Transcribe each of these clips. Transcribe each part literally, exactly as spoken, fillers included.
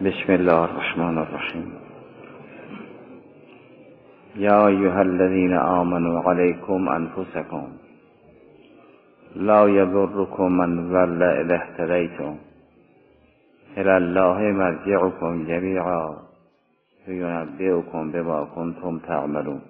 بسم الله الرحمن الرحیم. یا ایها الذین آمنوا علیکم انفسکم لا یضرکم من ضل اذا اهتدیتم الی الله مرجعکم جمیعا فینبئکم بما کنتم تعملون.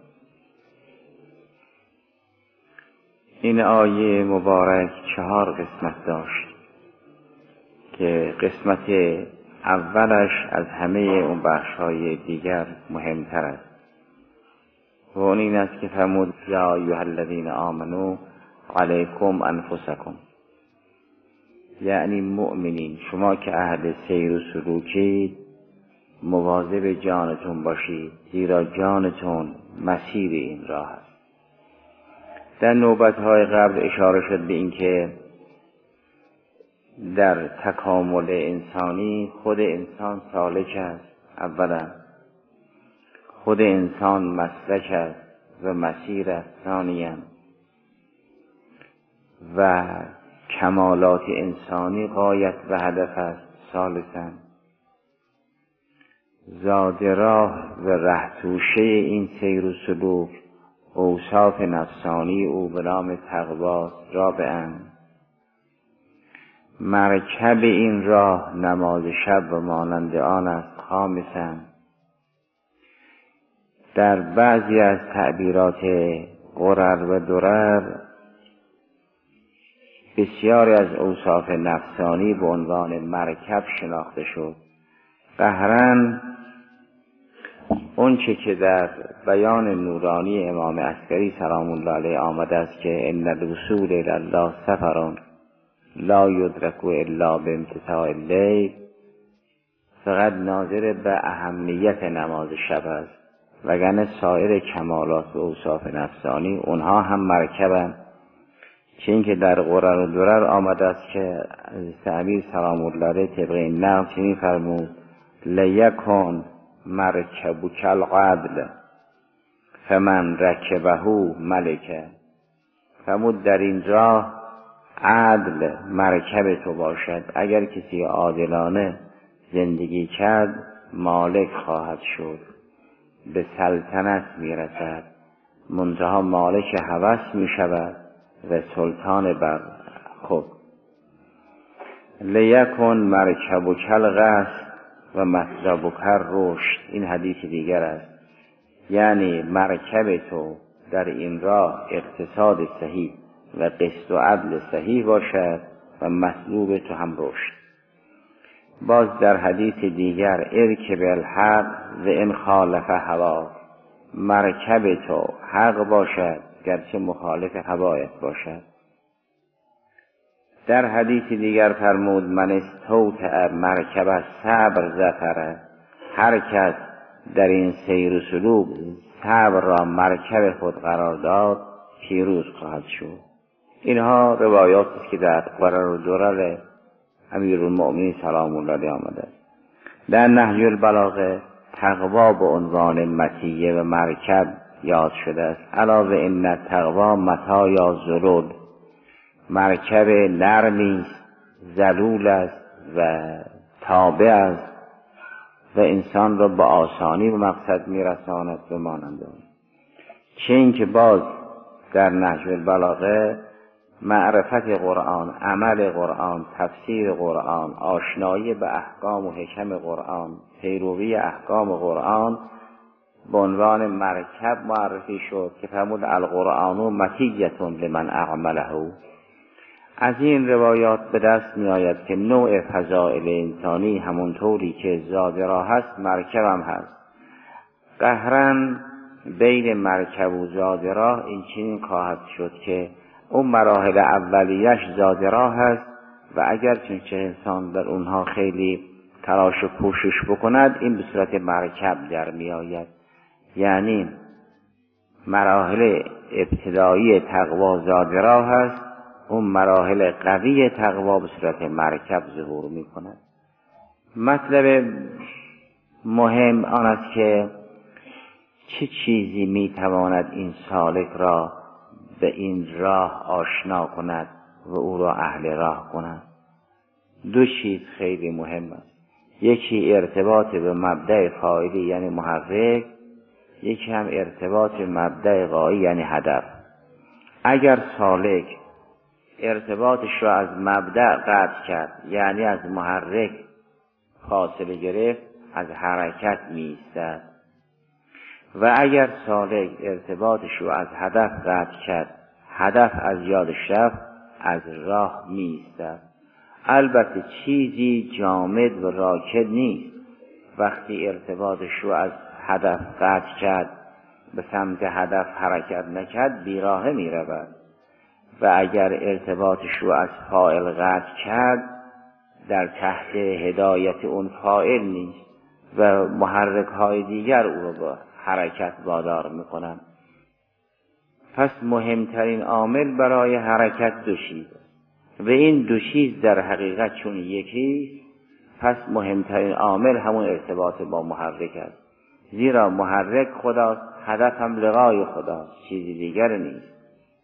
این آیه مبارک چهار قسمت داشت که قسمت اولش از همه اون بخش‌های دیگر مهمتر است و اون این است که فرمود یا ایها الذین آمنوا علیکم انفسکم، یعنی مؤمنین شما که اهل سیر و سلوکید مواظب جانتون باشید، زیرا جانتون مسیر این راه است. در نوبت‌های قبل اشاره شد به این که در تکامل انسانی خود انسان سالک است، اولا خود انسان مسلک است و مسیر است، ثانیا و کمالات انسانی غایت و هدف است، ثالثا زاد راه و رهتوشه این سیر و سلوک اوصاف نفسانی او به نام تقوا، رابعا مرکب این راه نماز شب و مانند آن است، خامسا در بعضی از تعبیرات غرر و درر بسیاری از اوصاف نفسانی به عنوان مرکب شناخته شد. قهرن اون چه که در بیان نورانی امام عسکری سلام الله علیه آمده است که ان الوصول الی الله سفر لا یدرک الا بامتثاء اللیل، فقط ناظر به اهمیت نماز شب است، وگرنه سایر کمالات و اوصاف نفسانی اونها هم مرکبند. چه اینکه در غرر و درر آمده است که امیر سلام الله علیه طبق این نقل چنین فرمود لیکن مرکبک العدل فمن رکبه ملکه، فرمود در این راه عدل مرکب تو باشد، اگر کسی عادلانه زندگی کرد مالک خواهد شد، به سلطنت میرسد، منتها مالک هوس میشود و سلطان بر خود. لیکن مرکبک القصد و مطلبک الرشد، این حدیث دیگر است، یعنی مرکب تو در این راه اقتصاد صحیح و قسط و عدل صحیح باشد و مطلوب تو هم رشد. باز در حدیث دیگر ارکب الحق و ان خالف هوا، مرکب تو حق باشد گرچه مخالف هوایت باشد. در حدیث دیگر فرمود من استوطأ مرکب صبر ظفر، هر کس در این سیر و سلوک صبر را مرکب خود قرار داد پیروز خواهد شد. اینها روایات است که در غرر و درر امیرالمؤمنین سلام الله علیه آمده. در نهج البلاغه تقوا به عنوان مطیه و مرکب یاد شده است. علاوه ان التقوا مطایا ذلول، مرکب نرمی است، ذلول است و تابع است و انسان را به آسانی به مقصد میرساند به مانند آن. چه اینکه باز در نهج البلاغه معرفت قرآن، عمل قرآن، تفسیر قرآن، آشنایی به احکام و حکم قرآن، پیروی احکام قرآن به عنوان مرکب معرفی شد که فرمود القرآن مطیة لمن اعمله. از این روایات به دست می آید که نوع فضائل انسانی همونطوری که زاد راه هست مرکب هم هست. قهرن بین مرکب و زاد راه این چنین خواهد شد که اون مراحل اولیش زاد راه هست و اگر چه انسان در اونها خیلی تلاش و کوشش بکند این به صورت مرکب در می آید. یعنی مراحل ابتدایی تقوا زاد راه هست، اون مراحل قوی تقوا به صورت مرکب ظهور می کند. مطلب مهم آن است که چه چیزی می تواند این سالک را به این راه آشنا کند و او را اهل راه کند. دو چیز خیلی مهم است. یکی ارتباط به مبدأ فاعلی یعنی محرک، یکی هم ارتباط به مبدأ غایی یعنی هدف. اگر سالک ارتباطش را از مبدأ قطع کرد یعنی از محرک فاصله گرفت، از حرکت می ایستد. و اگر سالک ارتباطش را از هدف قطع کرد، هدف از یادش رفت، از راه می ایستد. البته چیزی جامد و راکد نیست. وقتی ارتباطش رو از هدف قطع کرد، به سمت هدف حرکت نکرد، بیراهه می رود. و اگر ارتباطش رو از فاعل قطع کرد، در تحت هدایت اون فاعل نیست و محرک های دیگر او رو با حرکت وادار می کنند. پس مهمترین عامل برای حرکت دو چیز و این دو چیز در حقیقت چون یکی، پس مهمترین عامل همون ارتباط با محرک است. زیرا محرک خداست، هدف هم لقای خداست، چیزی دیگر نیست.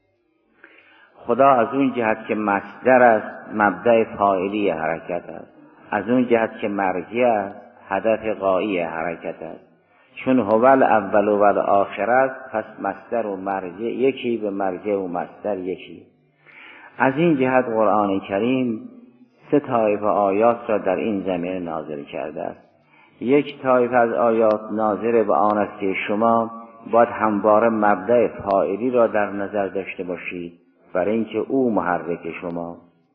خدا از اون جهت که مصدر است، مبدأ فاعلی حرکت است. از اون جهت که مرجع است، هدف غایی حرکت است. چون هو الاول و الاخر است، پس مصدر و مرجع یکی، به مرجع و مصدر یکی. از این جهت قرآن کریم سه طایفه آیات را در این زمینه نازل کرده است. یک طایفه از آیات ناظر به آن است که شما باید همواره مبدأ فاعلی را در نظر داشته باشید برای اینکه او محرک شما.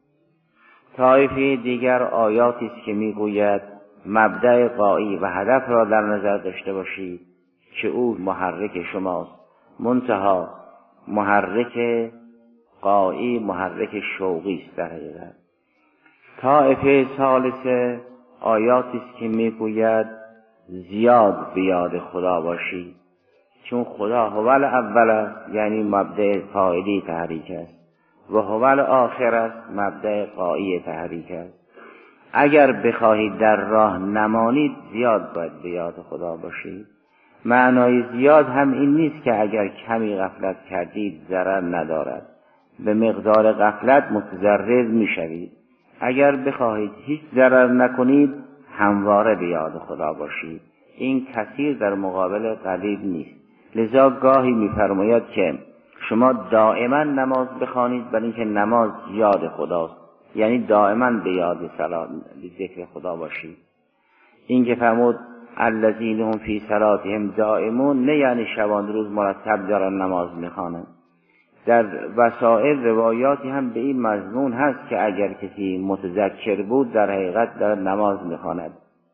طایفه دیگر آیاتی است که میگوید مبدأ غایی و هدف را در نظر داشته باشید که او محرک شماست. منتها محرک غایی محرک شوقی است در حقیقت. طایفه ثالثه آیاتی است که میگوید زیاد به یاد خدا باشید، چون خدا هو الاول است یعنی مبدأ فاعلی تحریک است و هو الاخر است مبدأ غایی تحریک است. اگر بخواهید در راه نمانید زیاد باید به یاد خدا باشید. معنای زیاد هم این نیست که اگر کمی غفلت کردید ضرر ندارد، به مقدار غفلت متضرر میشوید. اگر بخواهید هیچ ضرر نکنید همواره به یاد خدا باشید. این کثیر در مقابل قلیل نیست. لذا گاهی میفرماید که شما دائما نماز بخوانید برای اینکه نماز یاد خداست، یعنی دائما به یاد صلات به ذکر خدا باشید. این که فرمود الذین هم فی صلاتهم دائمون، نه یعنی شبانه روز مرتب دارن نماز میخوانند. در وسائل روایاتی هم به این مضمون هست که اگر کسی متذکر بود در حقیقت در نماز میخواند.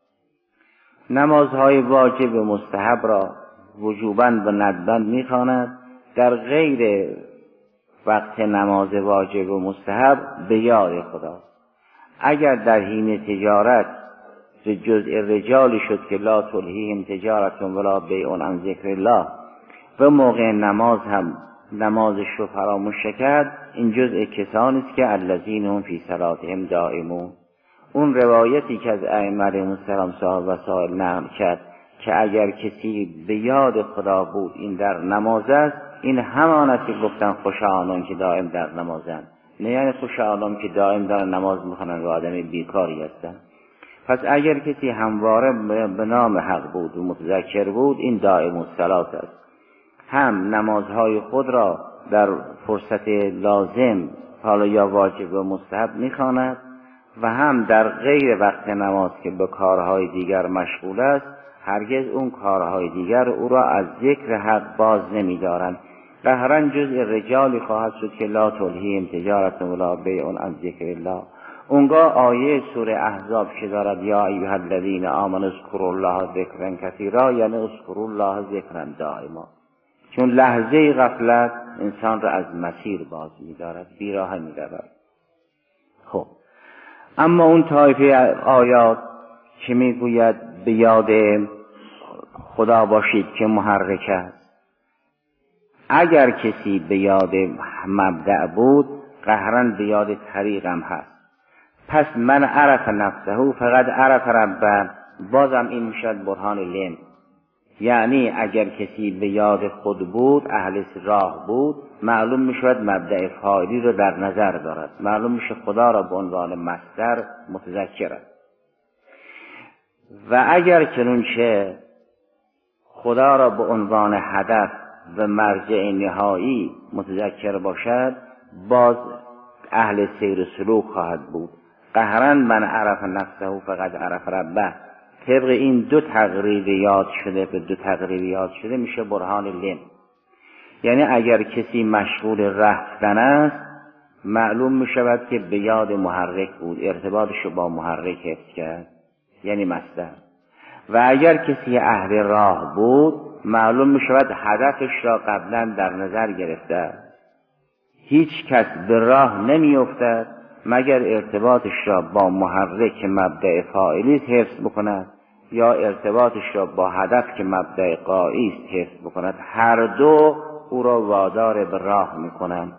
نمازهای واجب و مستحب را وجوباً و ندباً میخواند. در غیر وقت نماز واجب و مستحب به یاد خدا. اگر در حین تجارت جزء رجالی شد که لا تلهیهم تجارت ولا بیع عن ذکر الله، و موقع نماز هم نمازش رو فراموش کرد، این جزء کسانی است که الذین هم فی صلاتهم دائمون. اون روایتی که از ائمه علیهم السلام صاحب وسائل نقل کرد که اگر کسی به یاد خدا بود این در نماز است، این همان است که گفتن خوش آنان که دائم در نمازند، نه یعنی خوش آنان که دائم در نماز میخوانند و آدم بیکاری هستند. پس اگر کسی همواره به نام حق بود و متذکر بود، این دائم الصلات است. هم نمازهای خود را در فرصت لازم حالا یا واجب و مستحب میخواند و هم در غیر وقت نماز که به کارهای دیگر مشغول است، هرگز اون کارهای دیگر او را از ذکر حق باز نمی‌دارند. قهراً جزء رجالی خواهد شد که لا تلهیهم تجارت ولا بیع عن ذکر الله. اونگاه آیه سوره احزاب که دارد یا ایها الذین آمنوا اذکروا الله ذکرا کثیرا، یعنی اذکروا الله ذکرا دائما، چون لحظه غفلت انسان را از مسیر باز می‌دارد، بیراه می‌رود. خب اما اون طایفه آیات که میگوید به یاد خدا باشید که محرک است، اگر کسی به یاد مبدأ بود قهرن به یاد طریقم هست. پس من عرف نفسه فقط عرف ربه، بازم این میشد برهان لم، یعنی اگر کسی به یاد خود بود، اهل راه بود، معلوم میشود مبدأ فاعلی رو در نظر دارد، معلوم میشه خدا را به عنوان مصدر متذکر است. و اگر چنانچه خدا را به عنوان هدف و مرجع نهایی متذکر باشد، باز اهل سیر و سلوک خواهد بود. قهرا من عرف نفسه فقد عرف ربه. طبق این دو تقریب یاد شده به دو تقریب یاد شده میشه برهان لم. یعنی اگر کسی مشغول رفتن است، معلوم میشود که به یاد محرک بود، ارتباطش رو با محرک حفظ کرد، یعنی مصدر. و اگر کسی اهل راه بود، معلوم میشود هدفش را قبلا در نظر گرفته. هیچ کس به راه نمیافتد مگر ارتباطش را با محرک مبدأ فاعلی حفظ بکند یا ارتباطش را با هدف که مبدأ غایی است حفظ بکند. هر دو او را وادار به راه میکنند.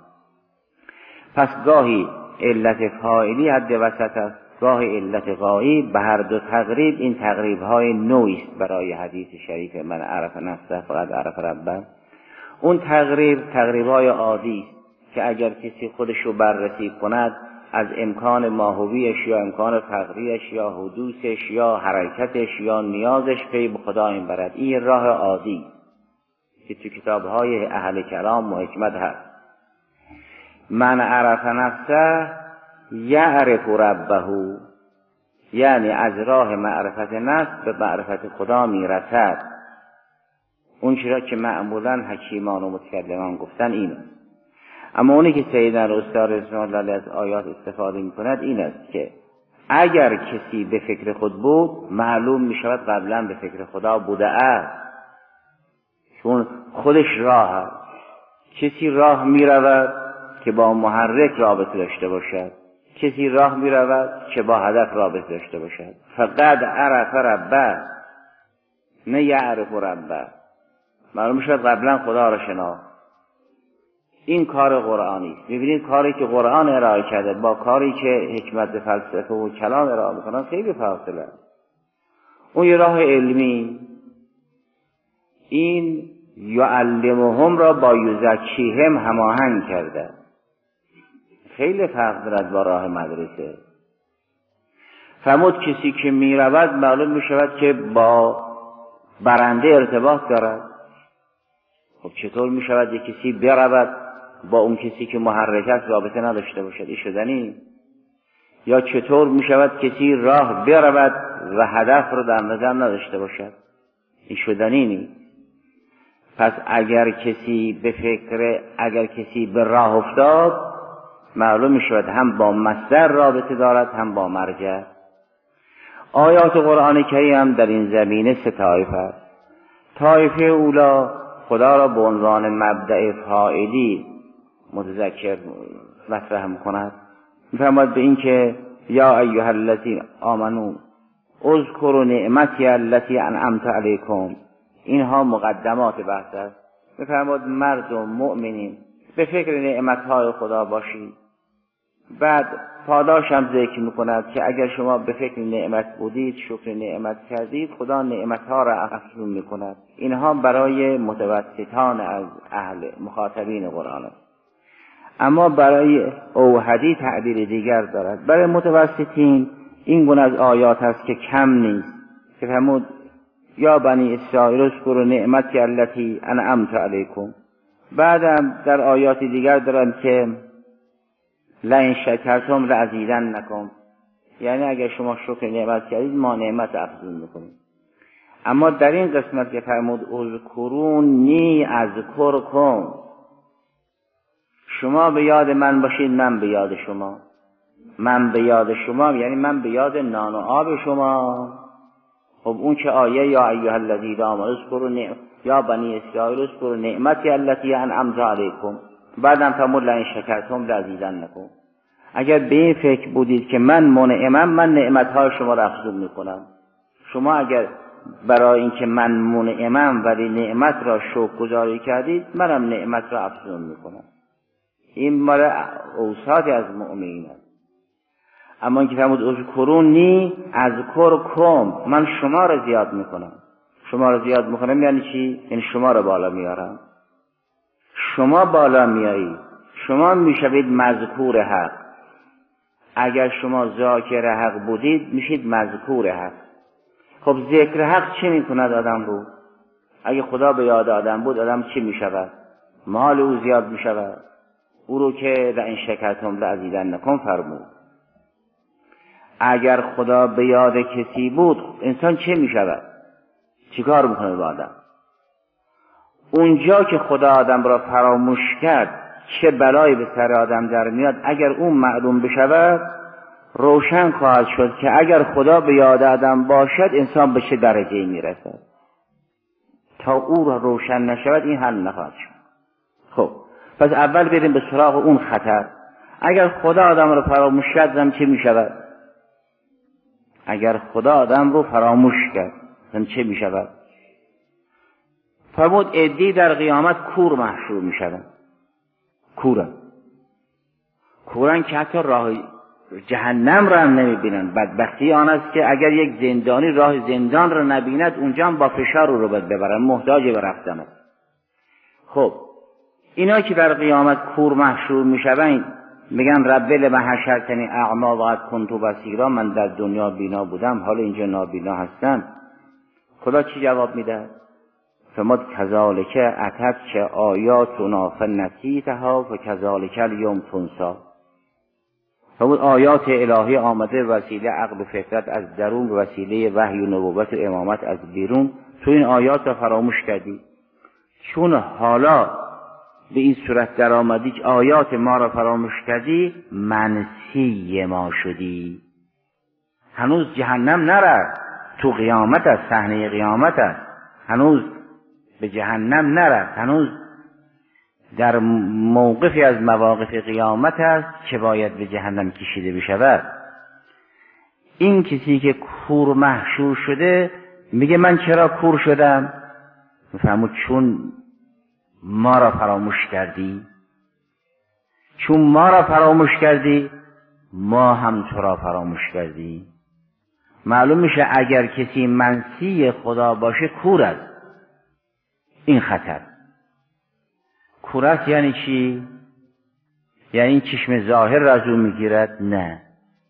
پس گاهی علت فاعلی حد وسط است، گاهی علت غایی. به هر دو تقریب این تقریب های نوعی است برای حدیث شریف من عرف نفسه فقد عرف ربه. اون تقریب تقریب های عادی است که اگر کسی خودش رو بررسی کند از امکان ماهویش یا امکان فقریش یا حدوثش یا حرکتش یا نیازش پی به خدا این برد. این راه عادی که تو کتاب های اهل کلام و حکمت هست. من عرف نفسه یعرف ربه، یعنی از راه معرفت نفس به معرفت خدا میرسد. اون چرا که معمولا حکیمان و متکلمان گفتن اینه. اما اونی که سیدنا الاستاد رضوان الله از آیات استفاده میکند این است که اگر کسی به فکر خود بود، معلوم میشود قبلا به فکر خدا بوده است، چون خودش راه است. کسی راه میرود که با محرک رابطه داشته باشد، کسی راه میرود که با هدف رابطه داشته باشد. فقد عرف ربه، نه یعرف ربه. معلوم میشود قبلا خدا را شناخت. این کار قرآنی است. ببینید کاری که قرآن ارائه کرده با کاری که حکمت فلسفه و کلام ارائه میکنن خیلی فاصله است. اون یه راه علمی، این یعلمهم را با یزکیهم هماهنگ کرده. خیلی فرق دارد با راه مدرسه. فرمود کسی که می رود معلوم می شود که با برنده ارتباط دارد. خب چطور می شود یک کسی برود با اون کسی که محرکت رابطه نداشته باشد؟ این شدنی. یا چطور می شود کسی راه برود و هدف رو در نظر نداشته باشد؟ این شدنی نیست. پس اگر کسی به فکر اگر کسی به راه افتاد، معلوم می شود هم با مصدر رابطه دارد هم با مرجع. آیات قرآن کریم هم در این زمینه سه طایفه است. طایفه اولا خدا را به عنوان مبدأ فاعلی متذکر مطرح می‌کند. می‌فرماید به این که یا ایها الذین آمنو اذکروا نعمتی التي انعمت علیکم. اینها مقدمات بحث است. می‌فرماید مردم مؤمنین به فکر نعمت‌های خدا باشید. بعد پاداش هم ذکر می‌کند که اگر شما به فکر نعمت بودید، شکر نعمت کردید، خدا نعمت‌ها را افزون می‌کند. اینها برای متوسطان از اهل مخاطبین قرآن است. اما برای اوحدی تعبیر دیگر دارد. برای متوسطین این گونه از آیات هست که کم نیست که فرمود یا بنی اسرائیل اذکروا نعمتی التي انعمت علیکم. بعدم در آیات دیگر دارند که لئن شکرتم لازیدنکم، یعنی اگر شما شکر نعمت کردید ما نعمت افزون میکنیم. اما در این قسمت که فرمود اذکرونی اذکرکم، شما به یاد من باشید من به یاد شما. من به یاد شما یعنی من به یاد نان و آب شما. خب اون که آیه یا ایها الذین آمنوا اذکروا نعمت یا بنی اسرائیل اذکروا نعمتی التي انعمت علیکم. بعدم فرمود لئن شکرتم لازیدنکم. اگر به این فکر بودید که من منعمم، من نعمت‌های شما را افزون میکنم. شما اگر برای اینکه من منعمم ولی نعمت را شکرگزاری کردید، منم نعمت را افزون میکنم. این مال اوصاف از مؤمنین است. اما اینکه فرمود اذکرونی اذکرکم، من شما را زیاد میکنم. شما را زیاد میکنم یعنی چی؟ یعنی شما را بالا میارم. شما بالا میایید، شما میشوید مذکور حق. اگر شما ذاکر حق بودید میشید مذکور حق. خب ذکر حق چی میکند آدم رو؟ اگه خدا به یاد آدم بود آدم چی میشود؟ مال او زیاد میشود. او رو که لئن شکرتم لازیدنکم فرمود. اگر خدا به یاد کسی بود انسان چه میشود؟ چیکار میکنه با آدم؟ اونجا که خدا آدم را فراموش کرد چه بلایی به سر آدم در میاد. اگر اون معلوم بشود روشن خواهد شد که اگر خدا به یاد آدم باشد انسان به چه درجه‌ای میرسد. تا او را روشن نشود این حل نخواهد شد. خب پس اول بریم به سراغ اون خطر. اگر خدا آدم را فراموش کرد زم چه میشود؟ اگر خدا آدم رو فراموش کرد زم چه میشود؟ فرمود عده‌ای در قیامت کور محشور میشوند. کورن کورن که حتی راه جهنم را هم نمیبینن. بدبختی آن است که اگر یک زندانی راه زندان را نبیند اونجا هم با فشار رو رو باید ببرن، محتاج به رفتن است. خب اینا که در قیامت کور محشور میشوند میگن رب لم حشرتنی اعمی وقد کنت بصیرا، من در دنیا بینا بودم حالا اینجا نابینا هستم. خدا چی جواب میده؟ فرمود کذالک اتتک آیاتنا فنسیتها فکذالک الیوم تنسی. فرمود آیات الهی آمده وسیله عقل و فطرت از درون، وسیله وحی و نبوت و امامت از بیرون. تو این آیات را فراموش کردی. چون حالا به این صورت در آمدی که آیات ما را فراموش کردی منسی ما شدی. هنوز جهنم نرفت، تو قیامت است، صحنه قیامت است، هنوز به جهنم نرفت، هنوز در موقفی از مواقف قیامت است که باید به جهنم کشیده بشود. این کسی که کور محشور شده میگه من چرا کور شدم؟ میفهمود چون ما را فراموش کردی. چون ما را فراموش کردی ما هم تو را فراموش کردی. معلوم میشه اگر کسی منسی خدا باشه کور است. این خطر کور است. یعنی چی؟ یعنی این چشم ظاهر را از او میگیرد؟ نه،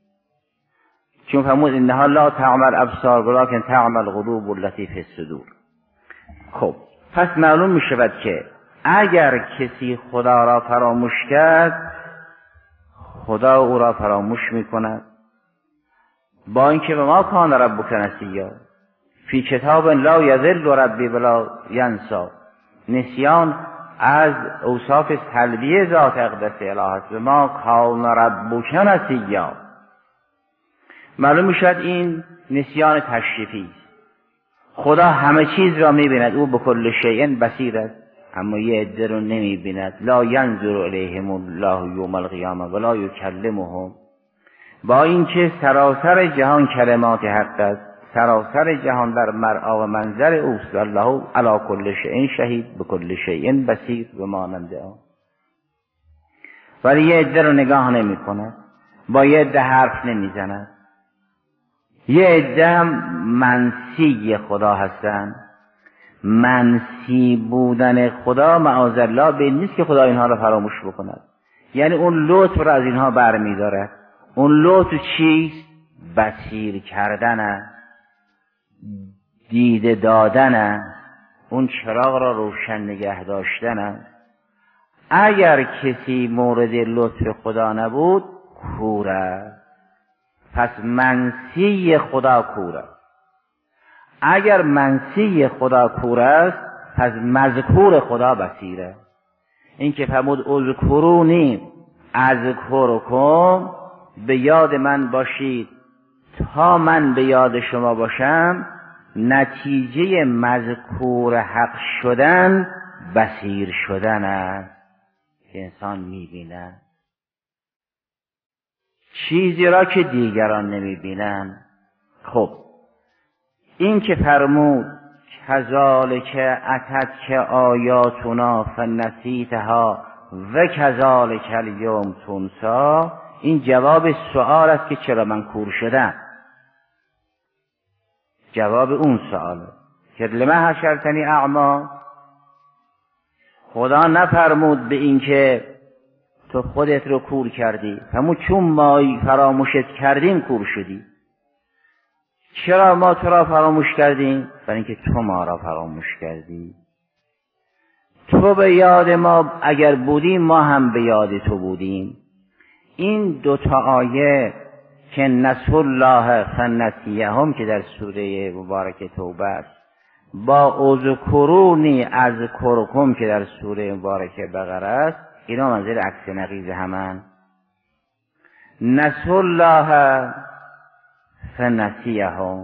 چون فرمود انها لا تعمل الابصار ولکن تعمل القلوب التي فی الصدور. خب پس معلوم میشود که اگر کسی خدا را فراموش کرد خدا او را فراموش میکند. با اینکه به ما کان ربک نسیا فی کتاب لا یضل ربی ولا ینسی. نسیان از اوصاف سلبی ذات اقدس الهی است. به ما کان ربک نسیا. معلوم میشد این نسیان تشریفی است. خدا همه چیز را میبیند، او به کل شیء بصیر است، اما یه عده رو نمیبیند. لا ینظر الیهم الله یوم القیامه ولا یکلمهم. با اینکه سراسر جهان کلمات حق است، سراسر جهان در مرعا و منظر اوست، الله علی کل شیء شهید به کل شیء بصیر و مانند آن. ولی یه عده رو نگاه نمی کند، با یه عده حرف نمی زند. یه عده هم منسی خدا هستند. منسی بودن خدا معاذالله به این نیست که خدا اینها را فراموش بکند. یعنی اون لطف را از اینها برمی دارد. اون لطف چیست؟ بصیر کردن است، دیده دادن است، اون چراغ را روشن نگه داشتن است. اگر کسی مورد لطف خدا نبود کور است. پس منسی خدا کور است. اگر منسی خدا کور است پس مذکور خدا بصیر است. این که فرمود اذکرونی اذکرکم، به یاد من باشید تا من به یاد شما باشم. نتیجه مذکور حق شدن بصیر شدن است که انسان میبیند چیزی را که دیگران نمیبینند. خب این که فرمود کذالک اتتک آیاتنا فنسیتها و کذالک الیوم تنسی، این جواب سؤال است که چرا من کور شدم. جواب اون سؤاله که لما حشرتنی اعمی. خدا نفرمود به این که تو خودت رو کور کردی، همون چون ما فراموشت کردیم کور شدی. چرا ما تو را فراموش کردیم؟ برای اینکه تو ما را فراموش کردی. تو به یاد ما اگر بودیم ما هم به یاد تو بودیم. این دو تا آیه که نسوا الله فنسیهم که در سوره مبارکه توبه است با اذکرونی اذکرکم که در سوره مبارکه بقره است، اینا منظر عکس نقیض همن. نسوا الله فنسیهم،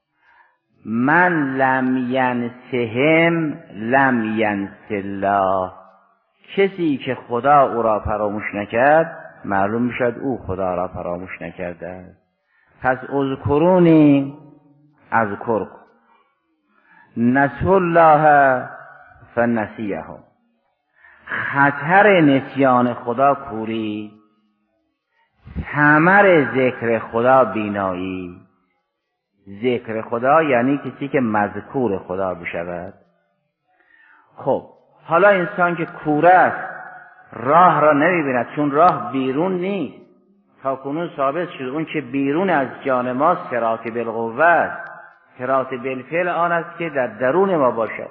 من لم ینسهم لم ینس الله، کسی که خدا او را فراموش نکرد معلوم میشد او خدا را فراموش نکرده. پس اذکرونی اذکرکم، نسوا الله فنسیهم. خطر نسیان خدا کوری، ثمر ذکر خدا بینایی. ذکر خدا یعنی کسی که مذکور خدا بشود. خب حالا انسان که کوره است راه را نمیبیند، چون راه بیرون نیست. تا کنون ثابت شد اون که بیرون از جان ما صراط بالقوه است، صراط بالفعل آن است که در درون ما باشد.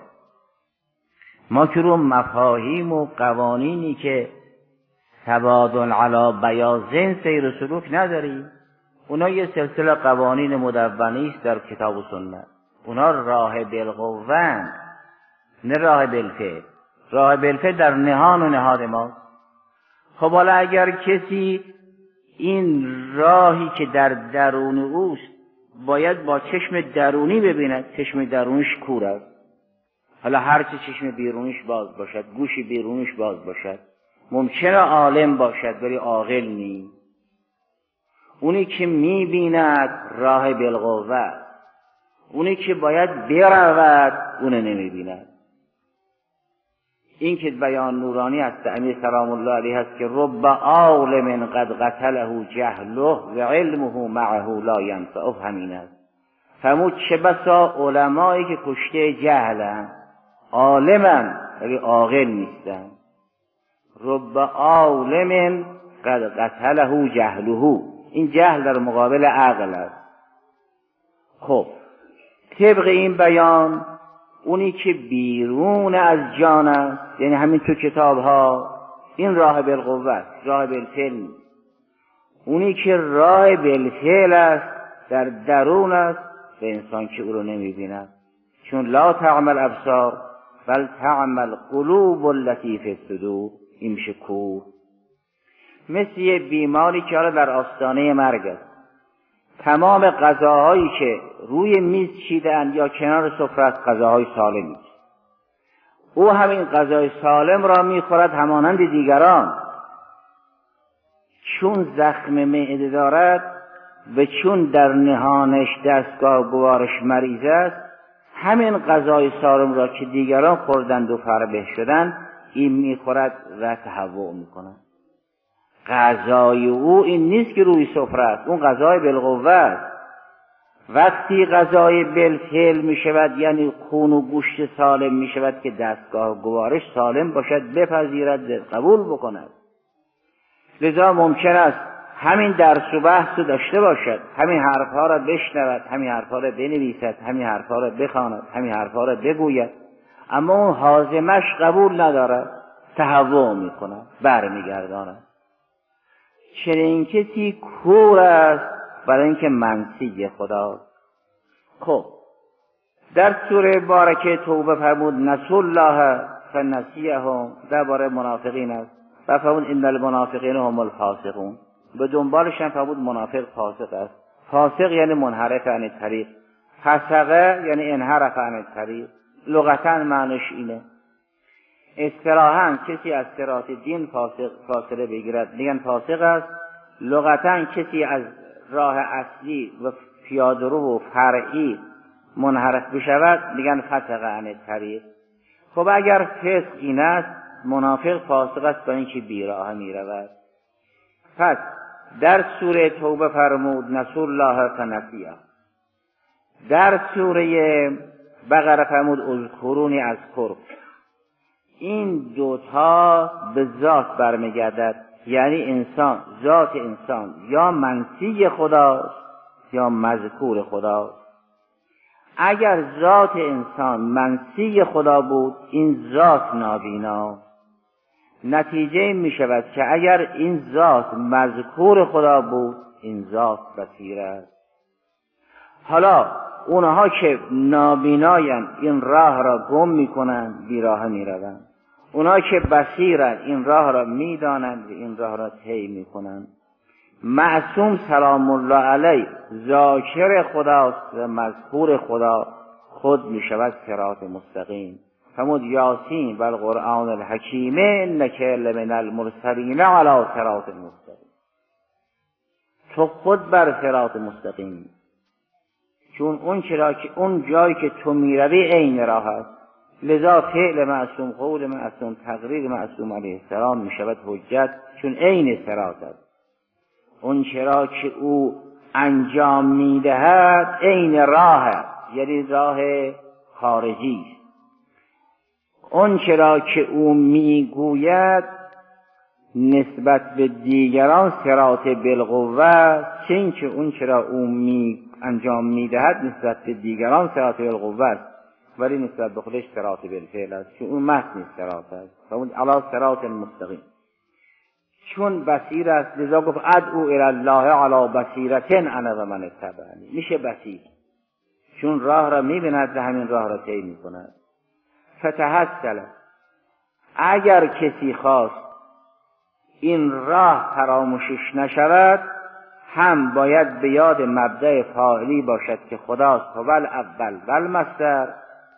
ما که رو مفاهیم و قوانینی که تبادل علی بیاضین سیر و سلوک نداریم. اونا یه سلسله قوانین مدونی است در کتاب و سنت. اونا راه بالقوه، نه راه بالفعل. راه بالفعل در نهان و نهاد ما. خب حالا اگر کسی این راهی که در درون اوست باید با چشم درونی ببیند، چشم درونیش کور است. حالا هرچی چشم بیرونیش باز باشد، گوش بیرونیش باز باشد، ممکنه عالم باشد ولی عاقل نیست. اونی که میبیند راه بالقوه، اونی که باید برود اونه نمیبیند. این که بیان نورانی است امیر سلام الله علیه است که رب عالم قد قتله جهله و علمه معه لا ینفعه، همین است. فرمود چه بسا علمایی که کشته جهلن، عالمن ولی عاقل نیستن. رب عالم قد قتله جهله، این جهل در مقابل عقل است. خب طبق این بیان اونی که بیرون از جان است، یعنی همین تو کتاب ها، این راه بالقوه است، راه بالفعل نیست. اونی که راه بالفعل است در درون است به انسان که او رو نمی بیند، چون لا تعمى الابصار بل تعمى القلوب التي في الصدور. این میشه کور. مثل یه بیماری که حالا در آستانه مرگ است، تمام غذاهایی که روی میز چیدن یا کنار سفره است غذاهای سالمی است. او همین غذای سالم را میخورد همانند دیگران، چون زخم معده دارد و چون در نهانش دستگاه گوارش مریض است، همین غذای سالم را که دیگران خوردند و فربه شدند این میخورد و تهوع میکند. غذای او این نیست که روی سفره است، اون غذای بالقوه است. وقتی غذای بالفعل می شود یعنی خون و گوشت سالم می شود که دستگاه گوارش سالم باشد، بپذیرد، قبول بکند. لذا ممکن است همین درس و بحث رو داشته باشد، همین حرفها را بشنود، همین حرفها را بنویسد، همین حرفها را بخواند، همین حرفها را بگوید، اما اون هاضمش قبول ندارد، تهوع می کند، برمیگرداند. چنین کسی کور است برای اینکه منسی خداست. خب در سوره بارکه توبه فرمود نسوا الله فنسیهم، درباره منافقین است و فرمود ان المنافقین هم الفاسقون. به دنبالش هم فرمود منافق فاسق است. فاسق یعنی منحرف عن الطریق، فسقه یعنی انحرف عن الطریق. لغتا معنیش اینه. اصطلاحاً کسی از صراط دین فاسق فاصله بگیرد میگن فاسق است. لغتا کسی از راه اصلی و پیاده‌رو و فرعی منحرف بشود میگن فسق عن الطریق. خب اگر فسق این است، منافق فاسق است با اینکه بیراه میرود. پس در سوره توبه فرمود نسوا الله فنسیهم، در سوره بقره فرمود اذکرونی اذکرکم. این دوتا به ذات برمیگردد، یعنی انسان، ذات انسان یا منسی خداست یا مذکور خدا. اگر ذات انسان منسی خدا بود این ذات نابینا. نتیجه می شود که اگر این ذات مذکور خدا بود این ذات بصیر است. حالا اونها که نابیناین این راه را گم می کنند، بیراه می روند. اونها که بصیرند این راه را می دانند و این راه را طی می کنند. معصوم سلام الله علیه ذاکر خداست و مذکور خدا خود می شود صراط مستقیم. فرمود یاسین و القرآن الحکیم انک لمن المرسلین علی صراط مستقیم. تو خود بر صراط مستقیم، چون اون چرا که اون جایی که تو می روی عین راه است. لذا فعل معصوم، قول معصوم، تقریر معصوم علیه السلام می شود حجت، چون عین صراط است. اون چرا که او انجام می دهد عین راه است، یعنی راه خارجی است. اون چرا که او می گوید نسبت به دیگران صراط بالقوه، چون که اون چرا او می انجام می دهد نسبت به دیگران صراط بالقوه است، ولی نسبت به خودش صراط بالفعل است، که اون متن صراط است. فرمود علی صراط مستقیم، چون بصیر است. لذا گفت ادعو الی الله علی بصیرة انا و من اتبعنی. میشه بصیر چون راه را میبیند و همین راه را طی میکند. فتحصل، اگر کسی خواست این راه فراموشش نشود، هم باید به یاد مبدأ فاعلی باشد که خداست، هو الاول و المصدر،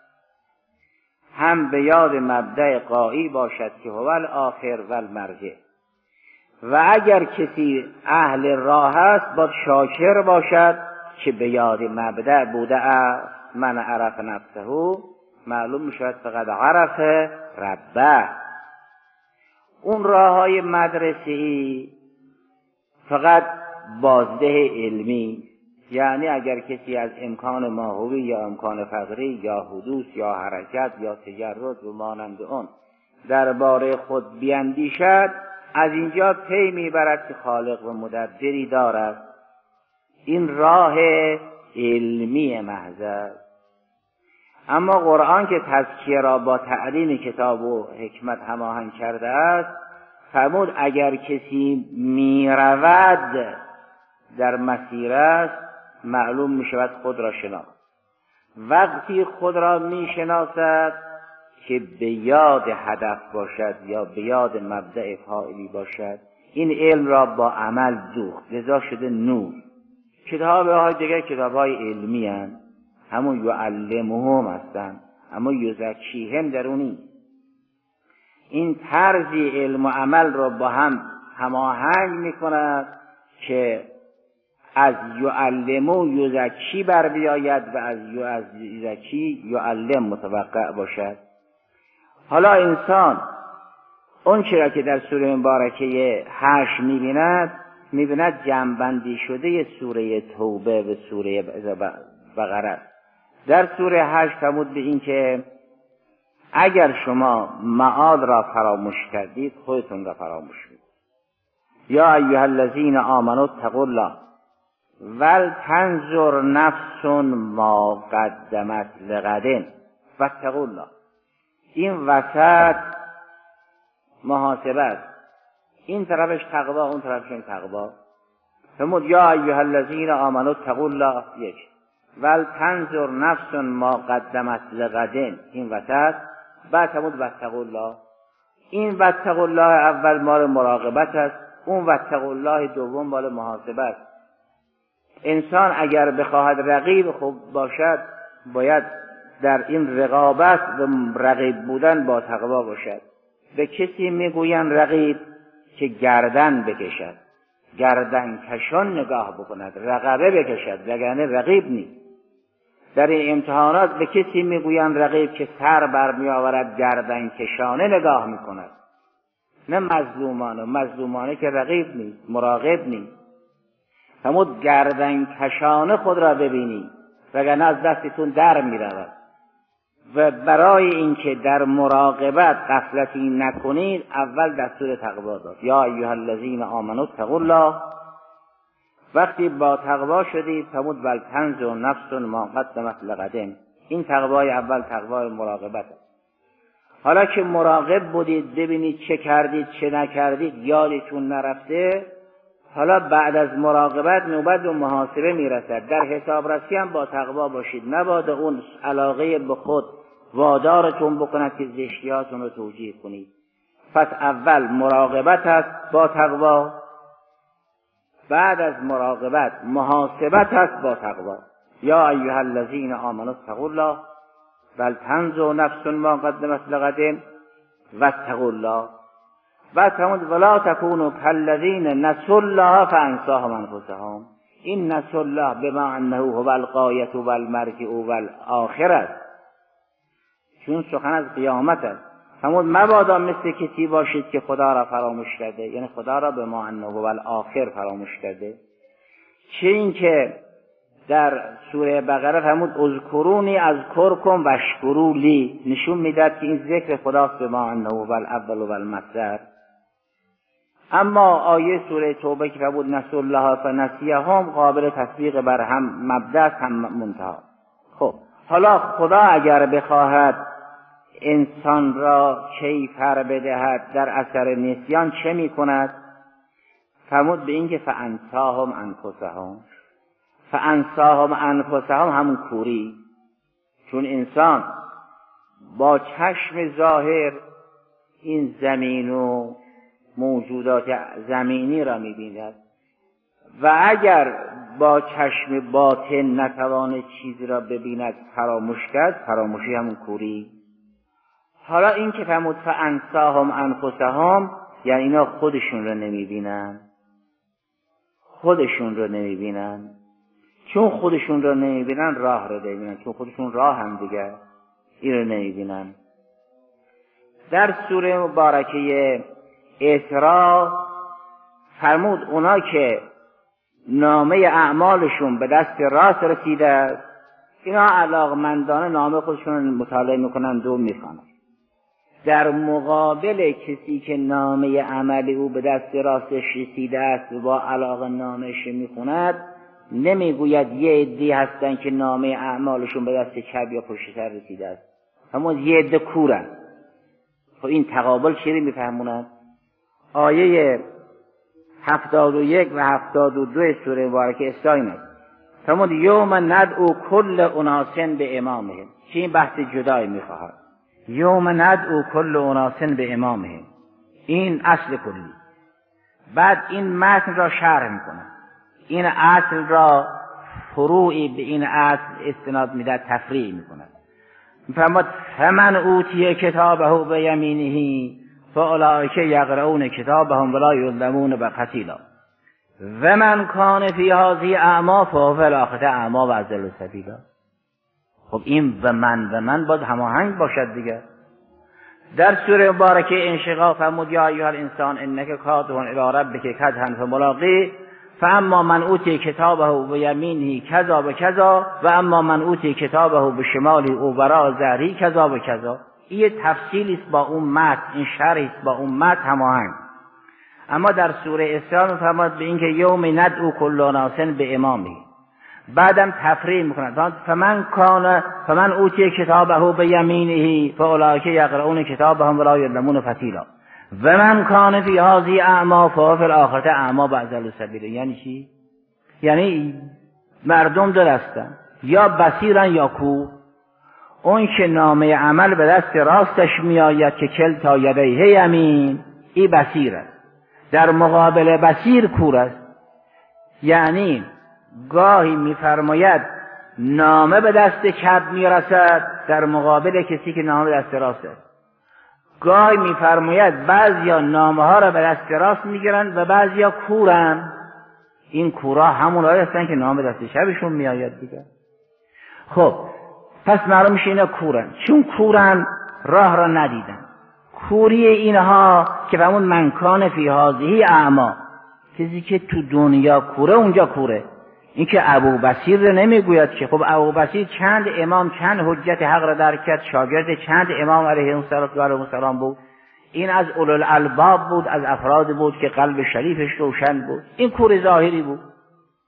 هم به یاد مبدأ غایی باشد که هو الاخر و المرجع. و اگر کسی اهل راه است باید شاکر باشد که به یاد مبدأ بوده است. من عرف نفسه، معلوم میشود فقط عرف ربه. اون راه های مدرسه‌ای فقط بازده علمی، یعنی اگر کسی از امکان ماهوی یا امکان فقری یا حدوث یا حرکت یا تجرد و مانند اون درباره خود بیندیشد، از اینجا پی میبرد که خالق و مدبری دارد. این راه علمی محض است. اما قرآن که تزکیه را با تعلیم کتاب و حکمت هماهنگ کرده است، فرمود اگر کسی میرود در مسیر است معلوم میشود خود را شناخت. وقتی خود را میشناسد که به یاد هدف باشد یا به یاد مبدأ فاعلی باشد، این علم را با عمل دوخت، لذا شده نور. کتاب های دیگر کتاب های علمی هستند، همون یعلمهم هستند، اما یزکیهم درونی. این طرزی علم و عمل را با هم هماهنگ میکند که از یعلمو یزکی بر بیاید و از یزکی یعلم متوقع باشد. حالا انسان اون چرا که در سوره مبارکه هشت میبیند، میبیند جمع‌بندی شده سوره توبه و سوره بقره. در سوره هشت فرمود به این که اگر شما معاد را فراموش کردید خودتون را فراموش کنید. یا ایها الذین آمنوا اتقوا الله ولتنظر نفس ما قدمت لغد واتقوا الله. این وسط محاسبه است، این طرفش تقوا، اون طرفش تقوا. فرمود یا ایها الذین آمنوا اتقوا الله یک، ولتنظر نفس ما قدمت لغد این وسط. بعد فرمود واتقوا الله. این واتقوا الله اول مال مراقبت است، اون واتقوا الله دوم مال محاسبه است. انسان اگر بخواهد رقیب خوب باشد باید در این رقابت و رقیب بودن با تقوا باشد. به کسی میگویند رقیب که گردن بکشد، گردن کشان نگاه بکند، رقبه بکشد، وگرنه رقیب نیست. در این امتحانات به کسی میگویند رقیب که سر برمی آورد، گردن کشانه نگاه میکند، نه مظلومانه. مظلومانه که رقیب نیست، مراقب نیست. فرمود گردن کشانه خود را ببینید وگرنه از دستتون در میرود. و برای اینکه در مراقبت غفلتی نکنید اول دستور تقوا داد. یا ایها الذین آمنوا اتقوا الله وقتی با تقوا شدید فرمود بل تنظر نفس ما قدمت لغد. این تقوای اول تقوای مراقبت است. حالا که مراقب بودید ببینید چه کردید چه نکردید یادتون نرفته، حالا بعد از مراقبت نوبت به محاسبه میرسد. در حسابرسی هم با تقوا باشید، مبادا اون علاقه به خود وادارتون بکند که زشتیاتون رو توجیه کنید. پس اول مراقبت است با تقوا، بعد از مراقبت محاسبت است با تقوا. یا ایها الذین آمنوا اتقوا الله بل تنظر نفس ما قدمت لغد واتقوا الله. بعد فرمود ولا تکونوا کالذین نسوا الله فانساهم انفسهم. این نسوا الله بما انه هو الغایة و المرجع و الاخرة، چون سخن از قیامت است. فرمود مبادا مثل کسی باشید که خدا را فراموش کرده، یعنی خدا را بما انه هو الاخر فراموش کرده. چه این که در سوره بقره فرمود اذکرونی اذکرکم واشکروا لی، نشون میداد که این ذکر خداست بما انه هو الاول و المصدر. اما آیه سوره توبه که فرمود نسوا الله فنسیهم قابل تطبیق بر هم مبدا هم منتها. خب حالا خدا اگر بخواهد انسان را کیفر بدهد در اثر نسیان چه میکند؟ فرمود به این که فانساهم انفسهم. فانساهم انفسهم همون کوری، چون انسان با چشم ظاهر این زمین و موجودات زمینی را می‌بیند و اگر با چشم باطن نتواند چیزی را ببیند فراموش کرد، فراموشی همون کوری. حالا این که فرمود فانساهم انفسهم یعنی اینا خودشون را نمی‌بینن، خودشون را نمی‌بینن. چون خودشون را نمی‌بینن راه را نمی‌بینن، چون خودشون راه هم دیگر این را نمی‌بینن. در سوره مبارکه اسراء فرمود اونا که نامه اعمالشون به دست راست رسیده است، اینا علاقمندانه نامه خودشون مطالعه میکنند و میخوانند. در مقابل کسی که نامه عملی او به دست راستش رسیده است و با علاقه نامش میخوند، نمیگوید یه عده‌ای هستن که نامه اعمالشون به دست چپ یا پشت سر رسیده است، اما یه عده کورن. خب این تقابل چیزی میفهمونند؟ آیه هفتاد و یک و هفتاد و دو سوره مبارکه اسراء است. فرمود یوم ندعو کل اناس به امامهم. چه این بحث جدایی میخواهد. یوم ندعو کل اناس به امامهم، این اصل کلی. بعد این متن را شرح میکنه، این اصل را فروعی به این اصل استناد میده، تفریع میکنه. فرمود فمن اوتی کتابه به یمینه فاولئک یقرؤون کتابهم ولا یظلمون فتیلا و من کان فی هذه اعمی فهو فی الاخرة اعمی و اضل سبیلا. خب این و من و من باید هماهنگ باشد دیگه. در سوره مبارکه انشقاق فرمود یا ایها الانسان انک کادح الی ربک کدحا فملاقیه فاما من اوتی کتابه بیمینه کذا و کذا و اما من اوتی کتابه بشماله او وراء ظهره کذا و کذا. این تفصیلی است با اون متن، این شرحی است با اون متن هماهنگ. اما در سوره اسراء می‌فرماد به اینکه یوم ندعو کل اناس به امامه، بعدم تفریع می‌کند فمن کان فمن اوتی کتابه بیمینه فاولئک یقرؤون کتابهم ولا یظلمون فتیلا و من کان فی هذه اعمی فهو فی الاخرة اعمی و اضل سبیلا. یعنی چی؟ یعنی مردم دو دستن، یا بصیرن یا کور. اون که نامه عمل به دست راستش میآید که کلتا یدیه یمین، این بصیر است. در مقابل بصیر کور است. یعنی گاهی میفرماید نامه به دست چپ میرسد در مقابل کسی که نامه به دست راست است. گاهی میفرماید بعضیا نامه ها را به دست راست میگیرند و بعضیا کورن. این کورا همونایی هستن که نامه دست چپشون میآید دیگه. خب پس معلوم میشه اینا کورن. چون کورن راه را ندیدن. کوری اینها که فرمود من کان فی هذه اعمی، کسی که تو دنیا کوره اونجا کوره. این که ابو بصیر رو نمیگوید که خب ابو بصیر چند امام چند حجت حق را درک کرد، شاگرد چند امام علیه السلام بود. این از اولوالالباب بود، از افراد بود که قلب شریفش روشن بود. این کور ظاهری بود.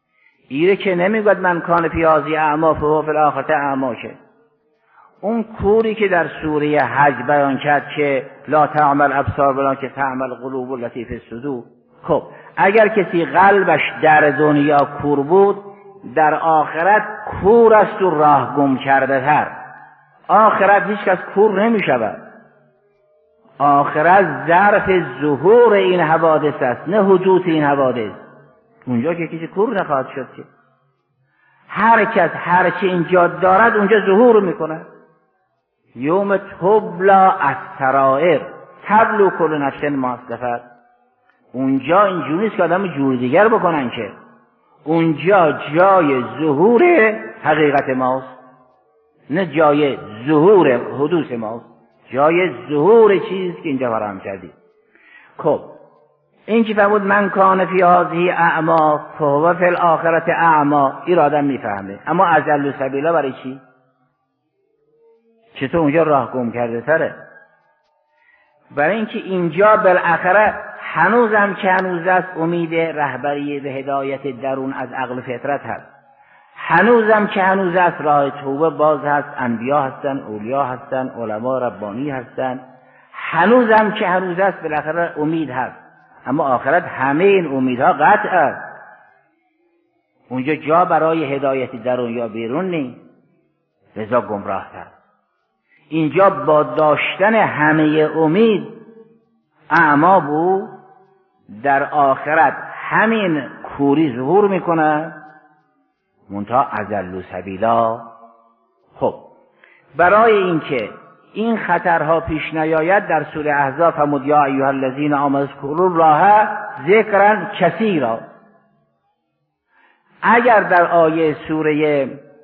ایره که نمیگوید من کان فی هذه اعما فهو فی الاخرة اعما. که اون کوری که در سوره حج بیان کرد که لا تعمل ابصار ولکن تعمل قلوب التي فی الصدور. خب اگر کسی قلبش در دنیا کور بود، در آخرت کور است و راه گم کرده تر. آخرت هیچ کس کور نمی شود. آخرت ظرف ظهور این حوادث است، نه حدوث این حوادث. اونجا که کسی کور نخواهد شد که هر کس هر چی اینجا دارد اونجا ظهور میکنه. یوم تبلا السرائر تبلو کل نفس ما اسلفت. اونجا اینجوری نیست که آدم جور دیگر بکنن، که اونجا جای ظهور حقیقت ماست، نه جای ظهور حدوث ماست، جای ظهور چیزی که اینجا فراهم کردید. خب این که فرمود من کان فی هذه اعما فهو فی الاخرة اعما، این را آدم میفهمه. اما اضل سبیلا برای چی؟ چطور اونجا راه گم کرده تره؟ برای اینکه اینجا بالاخره هنوزم که هنوز است امید رهبری به هدایت درون از عقل فطرت هست. هنوزم که هنوز است راه توبه باز هست، انبیا هستن، اولیا هستن، علما ربانی هستن. هنوزم که هنوز است بالاخره امید هست. اما آخرت همه این امیدها قطع است. اونجا جا برای هدایت درون یا بیرون نیست، لذا گمراه هست. اینجا با داشتن همه امید اعما بود، در آخرت همین کوری ظهور میکنه، منتها اضل سبیلا. خب برای اینکه این خطرها پیش نیاید در سوره احزاب فرمود یا ایها الذین آمنوا اذکروا الله ذکرا کثیرا. اگر در آیه سوره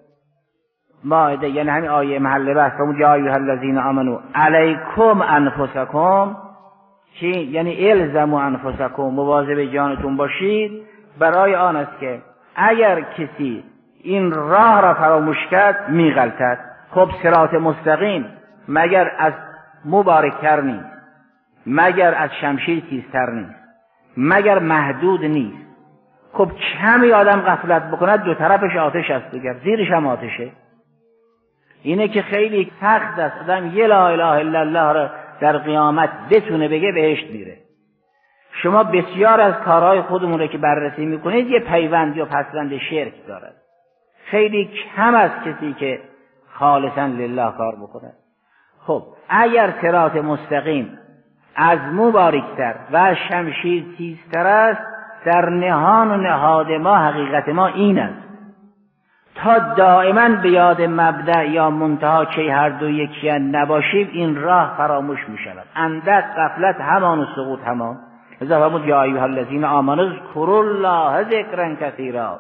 مائده، یعنی همین آیه محل بحث فرمود یا ایها الذین آمنوا علیکم انفسکم، که یعنی الزموا انفسکم، مواظب جانتون باشید، برای آن است که اگر کسی این راه را فراموش کرد میغلطد. خب صراط مستقیم مگر از مبارکتر نیست، مگر از شمشیر تیزتر نیست، مگر محدود نیست. خب کمی آدم غفلت بکند دو طرفش آتش است دیگر، زیرش هم آتشه. اینه که خیلی سخت است آدم یه لا اله الا الله را در قیامت بتونه بگه بهشت میره. شما بسیار از کارهای خودمون رو که بررسی میکنید یه پیوند یا پسوند شرک دارد. خیلی کم از کسی که خالصا لله کار بکنه. خب اگر صراط مستقیم از مو باریکتر و شمشیر تیزتر است، در نهان و نهاد ما حقیقت ما این است تا دائما به یاد مبدأ یا منتها که هر دو یکی نباشیم این راه فراموش می شود. اندک غفلت همان و سقوط همان. لذا فرمود یا ایها الذین آمنوا اذکروا الله ذکرا کثیرا.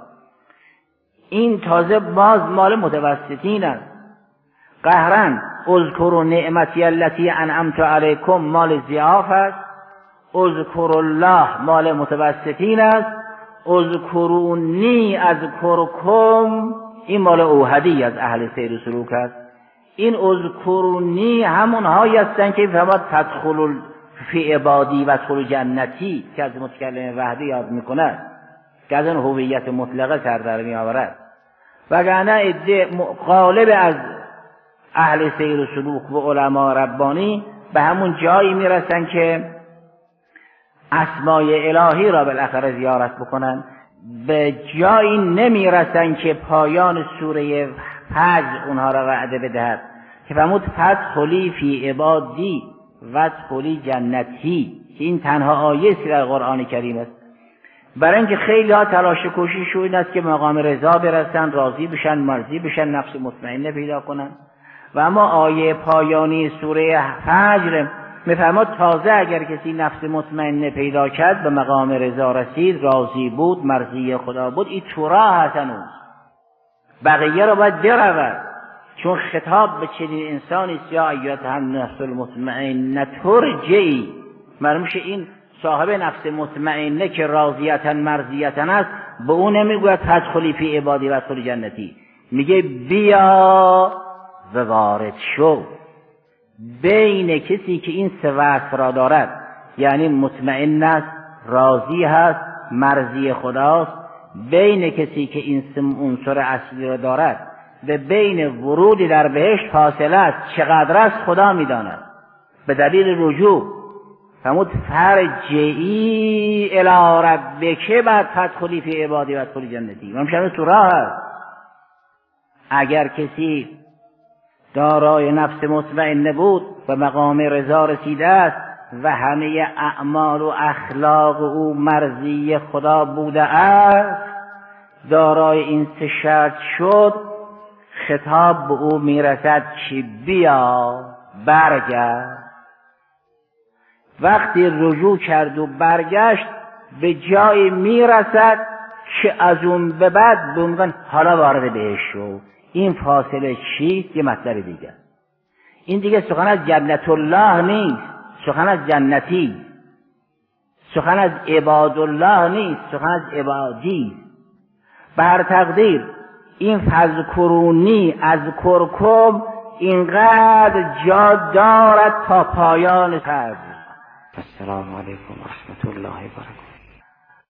این تازه باز مال متوسطین است. قهرن اذکروا نعمتی التي انعمت علیکم مال ضعاف است. اذکروا الله مال متوسطین است. اذکرونی اذکرکم این مال اوحدی از اهل سیر و سلوک است. این اذکرونی همون هایی هستن که فرمود تدخلوا فی عبادی و ادخلوا جنتی که از متکلم وحدی یاد میکنه، که از اون هویت مطلقه سر در می آورد. وگرنه عده غالب از اهل سیر و سلوک و علما ربانی به همون جایی میرسن که اسمای الهی را بالاخره زیارت بکنن، به جایی نمیرسن که پایان سوره فجر اونها را وعده بدهد که فرمود فادخلی فی عبادی و ادخلی جنتی، که این تنها آیه است در قرآن کریم است. برای اینکه خیلی ها تلاش کوشش این است که مقام رضا برسن، راضی بشن، مرضی بشن، نفس مطمئنه پیدا کنن. و اما آیه پایانی سوره فجر میفرماد تازه اگر کسی نفس مطمئنه پیدا کرد، به مقام رضا رسید، راضی بود، مرضی خدا بود، این تو راه هستنوز بقیه را باید برود. چون خطاب به چنین انسانی است یا ایتها النفس المطمئنه ترجعی، مرموش این صاحب نفس مطمئنه که راضیتا مرضیتا است، به اون نمیگوید فادخلی فی عبادی و ادخلی جنتی، میگه بیا و وارد شو. بین کسی که این سه وصف را دارد، یعنی مطمئن است، راضی هست، مرضی خداست، بین کسی که این سه عنصر اصلی را دارد و بین ورود در بهشت فاصله است، چقدر است خدا میداند. به دلیل رجوع فرمود فرجعی الی ربک بعد فدخلی فی عبادی و ادخلی جنتی. من میشم تو راه هست. اگر کسی دارای نفس مطمئنه بود و مقام رضا رسیده است و همه اعمال و اخلاق او مرضی خدا بوده است، دارای این سه شرط شد، خطاب به او میرسد که بیا برگرد. وقتی رجوع کرد و برگشت به جایی میرسد که از اون به بعد بمگن حالا وارد بهش شو. این فاصله چیست؟ یه مطلب دیگه. این دیگه سخن از جنت الله نیست، سخن از جنتی، سخن از عباد الله نیست، سخن از عبادی. بر تقدیر این فذکرونی از کرکم اینقدر جا دارد تا پایان سر. السلام علیکم و رحمت الله و برکاته.